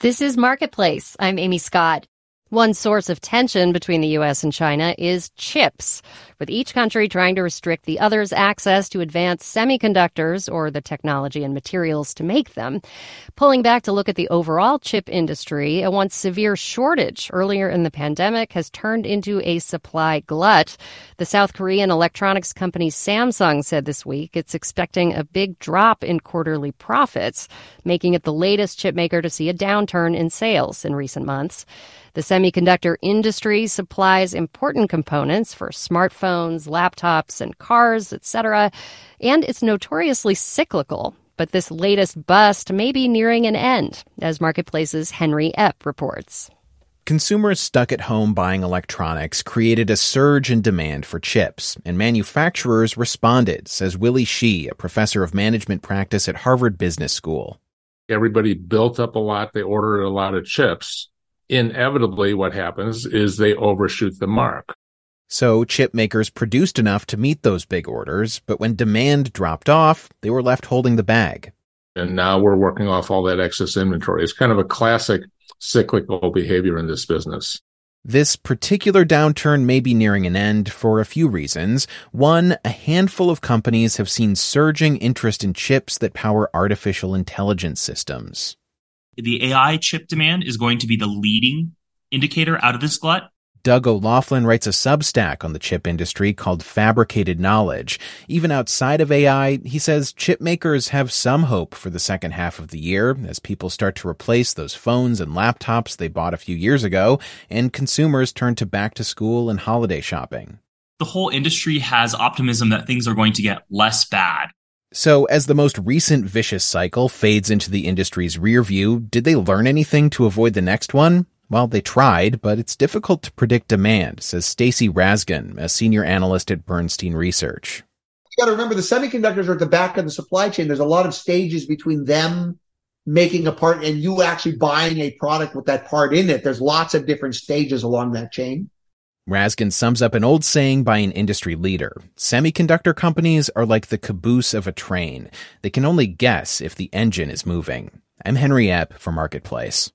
This is Marketplace. I'm Amy Scott. One source of tension between the U.S. and China is chips, with each country trying to restrict the other's access to advanced semiconductors or the technology and materials to make them. Pulling back to look at the overall chip industry, a once severe shortage earlier in the pandemic has turned into a supply glut. The South Korean electronics company Samsung said this week it's expecting a big drop in quarterly profits, making it the latest chip maker to see a downturn in sales in recent months. The semiconductor industry supplies important components for smartphones, laptops, and cars, etc., and it's notoriously cyclical. But this latest bust may be nearing an end, as Marketplace's Henry Epp reports. Consumers stuck at home buying electronics created a surge in demand for chips, and manufacturers responded, says Willie Shih, a professor of management practice at Harvard Business School. Everybody built up a lot. They ordered a lot of chips. Inevitably, what happens is they overshoot the mark. So chip makers produced enough to meet those big orders, but when demand dropped off, they were left holding the bag. And now we're working off all that excess inventory. It's kind of a classic cyclical behavior in this business. This particular downturn may be nearing an end for a few reasons. One, a handful of companies have seen surging interest in chips that power artificial intelligence systems. The AI chip demand is going to be the leading indicator out of this glut. Doug O'Loughlin writes a Substack on the chip industry called Fabricated Knowledge. Even outside of AI, he says chip makers have some hope for the second half of the year as people start to replace those phones and laptops they bought a few years ago, and consumers turn to back to school and holiday shopping. The whole industry has optimism that things are going to get less bad. So as the most recent vicious cycle fades into the industry's rear view, did they learn anything to avoid the next one? Well, they tried, but it's difficult to predict demand, says Stacy Rasgon, a senior analyst at Bernstein Research. You got to remember the semiconductors are at the back of the supply chain. There's a lot of stages between them making a part and you actually buying a product with that part in it. There's lots of different stages along that chain. Rasgon sums up an old saying by an industry leader. Semiconductor companies are like the caboose of a train. They can only guess if the engine is moving. I'm Henry Epp for Marketplace.